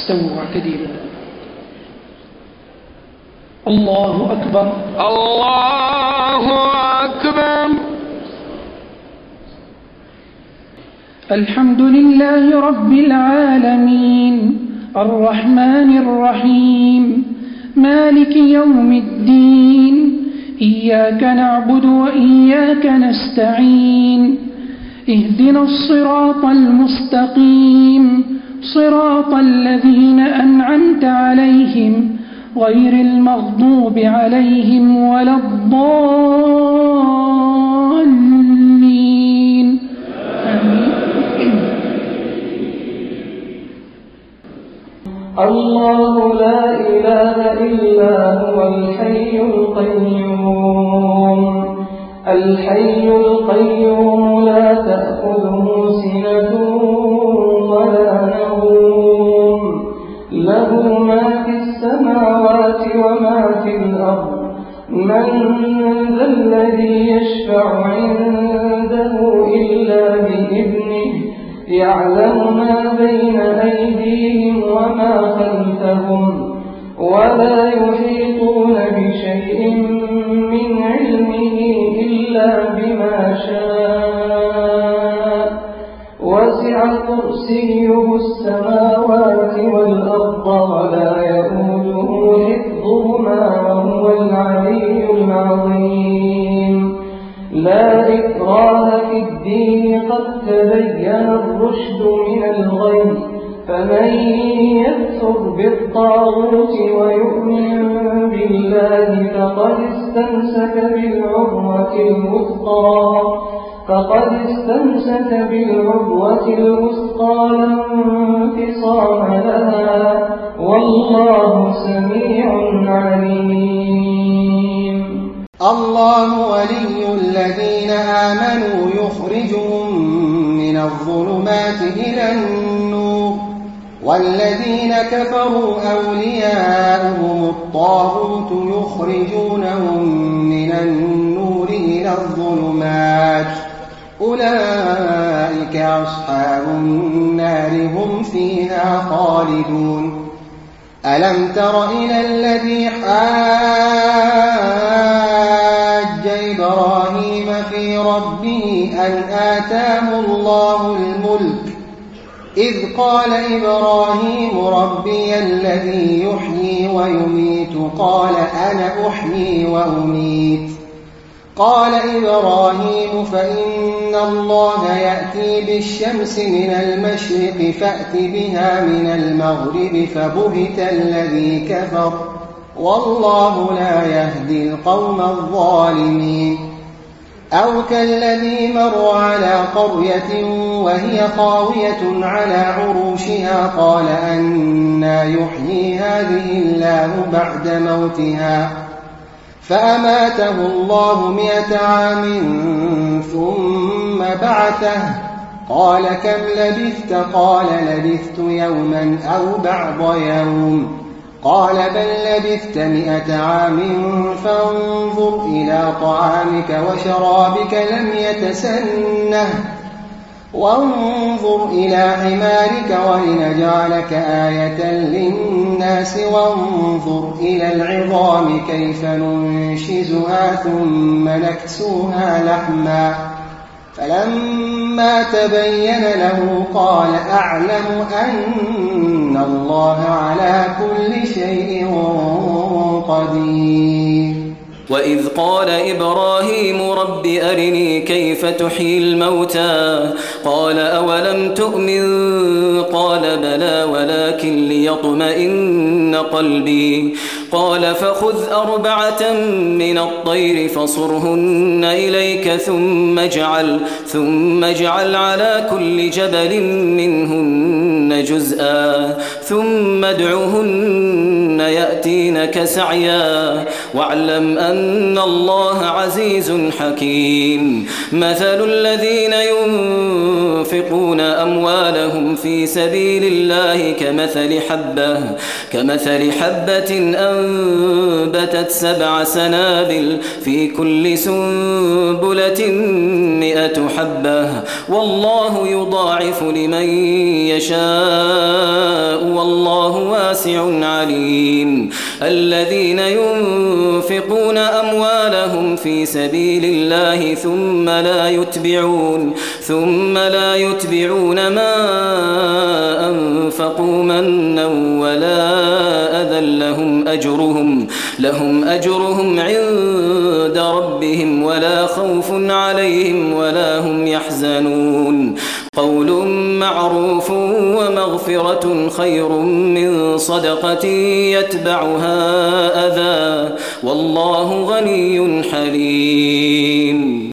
استووا واعتدلوا. الله أكبر. الله أكبر. الحمد لله رب العالمين الرحمن الرحيم مالك يوم الدين إياك نعبد وإياك نستعين اهدنا الصراط المستقيم صراط الذين أنعمت عليهم غير المغضوب عليهم ولا الضالين آمين. الله لا إله إلا هو الحي القيوم لا تأخذه سنة ولا نوم له ما في السماوات وما في الأرض من ذا الذي يشفع عنده إلا بإذنه يعلم ما بين أيديهم وما خلفهم ولا يحيطون بشيء من علمه إلا بما شاء وسع كرسيه السماوات والأرض ولا يئوده حفظهما وهو العلي العظيم. لا إكراه في الدين قد تبين الرشد من الغي فمن يكفر بالطاغوت ويؤمن بالله فقد استمسك بالعروة الوثقى لا انفصام لها والله سميع عليم. الله ولي الذين آمنوا يخرجهم من الظلمات إلى النور والذين كفروا أولياؤهم الطاغوت يخرجونهم من النور إلى الظلمات أولئك أصحاب النار هم فيها خالدون. ألم تر إلى الذي حاج إبراهيم في ربه أن آتاه الله الملك إذ قال إبراهيم ربي الذي يحيي ويميت قال أنا أحيي وأميت قال إبراهيم فإن الله يأتي بالشمس من المشرق فأت بها من المغرب فبهت الذي كفر والله لا يهدي القوم الظالمين. أو كالذي مر على قرية وهي خاوية على عروشها قال أنى يحيي هذه الله بعد موتها فأماته الله 100 عام ثم بعثه قال كم لبثت قال لبثت يوما أو بعض يوم قال بل لبثت 100 عام فانظر إلى طعامك وشرابك لم يتسنه وانظر إلى حمارك ولنجعلك آية للناس وانظر إلى العظام كيف ننشزها ثم نكسوها لحما فلما تبين له قال أعلم أن الله على كل شيء قدير. وإذ قال إبراهيم رب أرني كيف تحيي الموتى قال أولم تؤمن قال بلى ولكن ليطمئن قلبي قال فخذ 4 من الطير فصرهن إليك ثم اجعل على كل جبل منهن جزءا ثم ادعهن يأتينك يأتينك سعيا واعلم أن الله عزيز حكيم مثل الذين ينفقون أموالهم في سبيل الله كمثل حبة أنبتت 7 سنابل في كل سنبلة 100 حبة والله يضاعف لمن يشاء والله واسع عليم الذين ينفقون أموالهم في سبيل الله ثم لا يتبعون ما أنفقوا منا ولا أذى لهم أجرهم عند ربهم ولا خوف عليهم ولا هم يحزنون قول معروف ومغفرة خير من صدقة يتبعها أذى والله غني حليم.